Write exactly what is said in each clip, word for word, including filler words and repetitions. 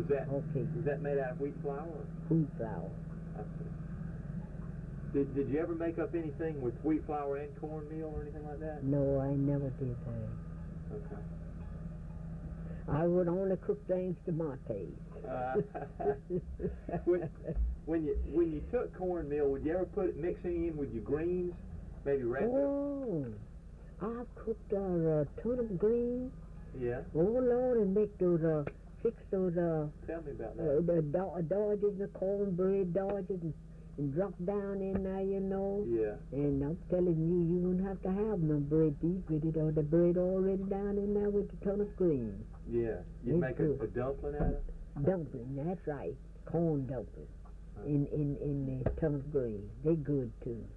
Was that Okay. Was that made out of wheat flour? Or? Wheat flour. I see. Did Did you ever make up anything with wheat flour and cornmeal or anything like that? No, I never did that. Okay. I would only cook things to my taste. Uh, when, when you when you took cornmeal, would you ever put it mix any in with your greens? Maybe wrap it. Oh, I've cooked a uh, ton of greens. Yeah. Oh Lord, and make those uh, fix those uh, Tell me about uh that. the do- dodges, the cornbread dodges, and, and drop down in there, you know. Yeah. And I'm telling you, you won't have to have no bread to eat with it, or the bread already down in there with a ton of greens. Yeah. You It's make a, good. a dumpling out of it? Dumpling, that's right. Corn dumpling. Huh. In, in, in the ton of greens. They good too.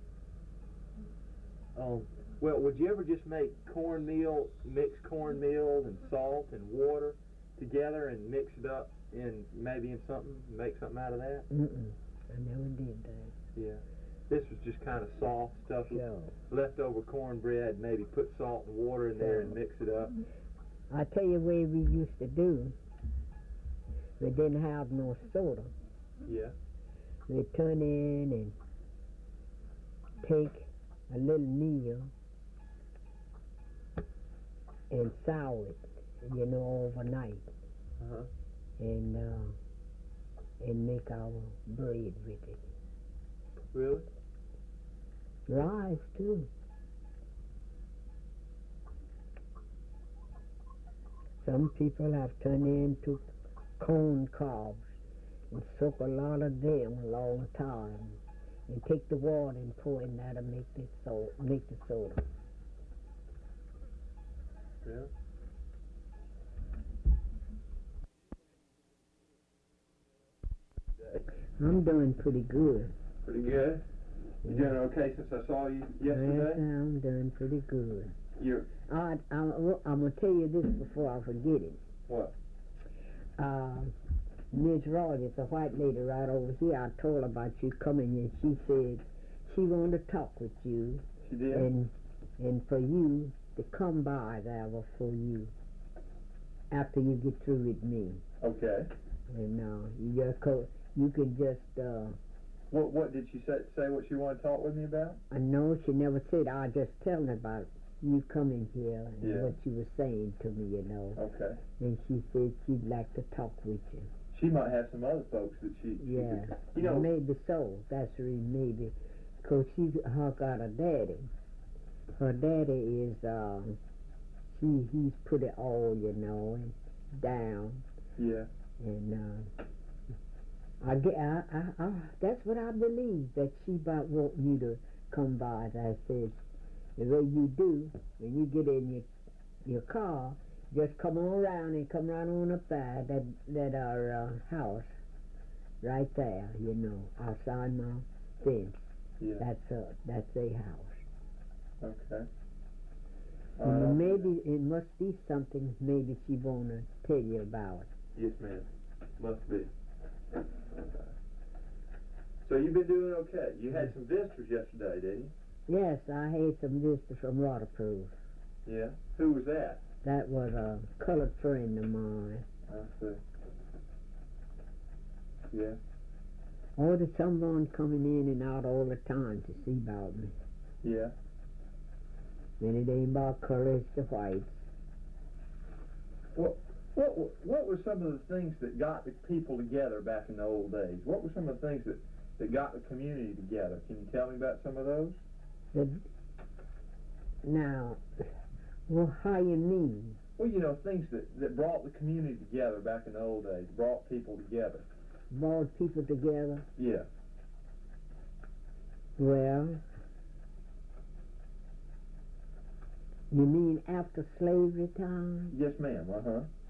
Um, well, would you ever just make cornmeal, mix cornmeal and salt and water together and mix it up in maybe in something, make something out of that? Mm-mm. I never did that. Yeah. This was just kind of soft stuff, Sure. leftover cornbread, maybe put salt and water in there and mix it up. I tell you what we used to do. We didn't have no soda. Yeah. We turn in and take a little meal and sour it, you know, overnight, Uh-huh. and uh, and make our bread with it. Really? Rice too. Some people have turned into corn cobs and soak a lot of them a long time, and take the water and pour in that to make the so make the soda. Yeah. I'm doing pretty good. Pretty good. You doing okay since I saw you Yes, yesterday? I'm doing pretty good. You're I, I, I'm going to tell you this before I forget it. what? Uh, Miss Rogers, the white lady right over here, I told her about you coming, and she said she wanted to talk with you, She did? and and for you to come by there for you after you get through with me. Okay. And uh, you just co- you can just uh, What What did she say? Say what she wanted to talk with me about? I know she never said. I just telling her about you coming here and Yeah. what you were saying to me, you know. Okay. And she said she'd like to talk with you. She might have some other folks that she. she Yeah, could, you know. maybe so. That's the reason, maybe. Because she's her got a daddy. Her daddy is, uh, she, he's put it all, you know, and down. Yeah. And uh, I, get, I, I, I, that's what I believe, that she about want you to come by. As I said, the way you do, when you get in your, your car, just come on around and come right on up there, that, that our uh, house, right there, you know, outside my fence. Yeah. That's a, that's a house. Okay. And Uh, maybe it must be something maybe she wanna tell you about. Yes, ma'am. Must be. Okay. So you've been doing okay. You had some visitors yesterday, didn't Yes, I had some visitors from Waterproof. you? Yeah. Who was that? That was a colored friend of mine. I see. Yeah. Oh, there's someone coming in and out all the time to see about me. Yeah. And it ain't about colors, the whites. What what what were some of the things that got the people together back in the old days? What were some of the things that, that got the community together? Can you tell me about some of those? The, now, well, how you mean? Well, you know, things that, that brought the community together back in the old days, brought people together. Brought people together? Yeah. Well, you mean after slavery time? Yes, ma'am. Uh huh.